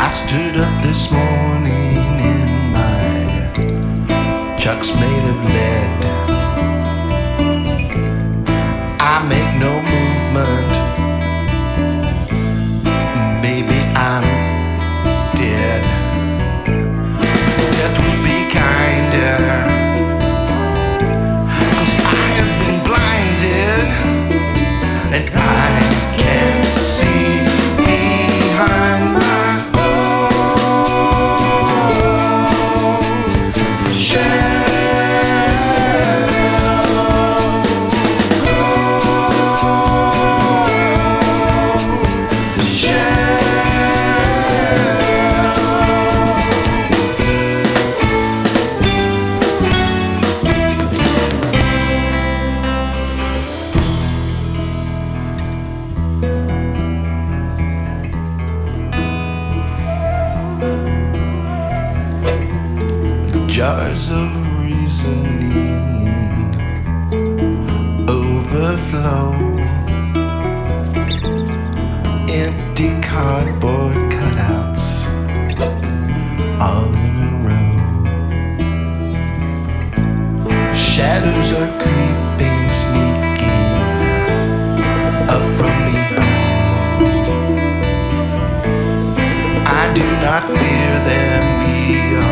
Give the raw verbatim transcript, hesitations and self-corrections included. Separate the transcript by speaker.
Speaker 1: stood up this morning in my chucks made of lead. I make no movement. Maybe I'm dead. Death would be kinder, 'cause I have been blinded and I can't see behind my jars of reasoning overflow. Empty cardboard cutouts all in a row. Shadows are creeping, sneaking up from behind. I do not fear them, we are